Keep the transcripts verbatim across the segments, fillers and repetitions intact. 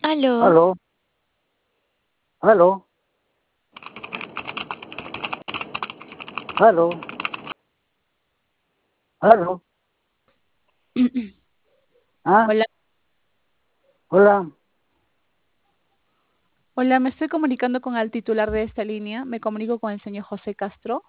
Aló. Aló, aló, aló, aló. Ah, Hola, hola. hola, me estoy comunicando con el titular de esta línea. Me comunico con el señor José Castro.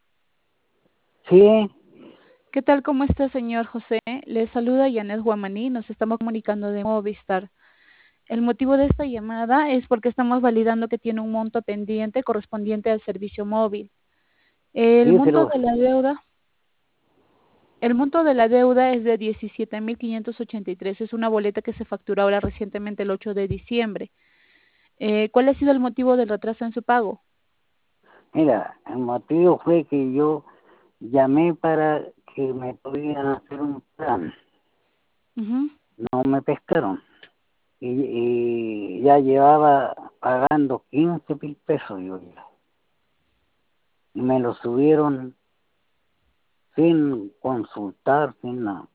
Sí, ¿Qué tal? ¿Cómo está, señor José? Le saluda Yanet Guamaní. Nos estamos comunicando de Movistar. El motivo de esta llamada es porque estamos validando que tiene un monto pendiente correspondiente al servicio móvil. El sí, monto pero de la deuda, el monto de la deuda es de diecisiete mil quinientos ochenta y tres. Es una boleta que se facturó ahora recientemente el ocho de diciembre. Eh, ¿cuál ha sido el motivo del retraso en su pago? mira, el motivo fue que yo llamé para que me podían hacer un plan. Ujú. No me pescaron. Y, y ya llevaba pagando quince mil pesos yo ya. Y me lo subieron sin consultar, sin nada.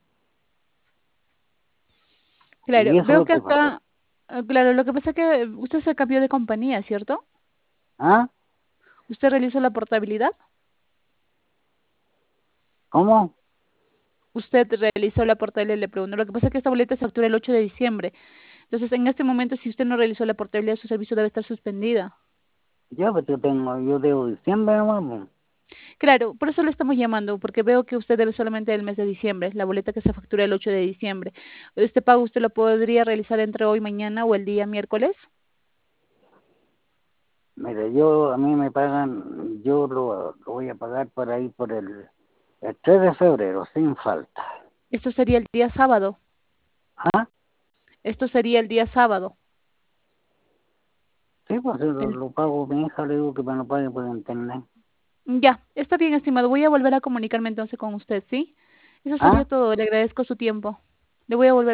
Claro, Y eso es veo lo que que pasó. acá, ah, claro, lo que pasa es que usted se cambió de compañía, ¿cierto? ¿Ah? ¿Usted realizó la portabilidad? ¿Cómo? Usted realizó la portabilidad, le pregunto. Lo que pasa es que esta boleta se factura el ocho de diciembre. Entonces, en este momento, si usted no realizó la portabilidad, su servicio debe estar suspendida. Ya, pues yo tengo, yo debo diciembre nomás, pues. Claro, por eso le estamos llamando, porque veo que usted debe solamente el mes de diciembre, la boleta que se factura el ocho de diciembre. Este pago usted lo podría realizar entre hoy, mañana o el día miércoles. Mire, yo, a mí me pagan, yo lo, lo voy a pagar por ahí por el, el tres de febrero, sin falta. Esto sería el día sábado. ¿Ah? Esto sería el día sábado. Sí, pues yo lo, El lo pago a mi hija, le digo que me lo pague por internet. Ya, está bien, estimado. Voy a volver a comunicarme entonces con usted, ¿sí? Eso sería ¿Ah? todo. Le agradezco su tiempo. Le voy a volver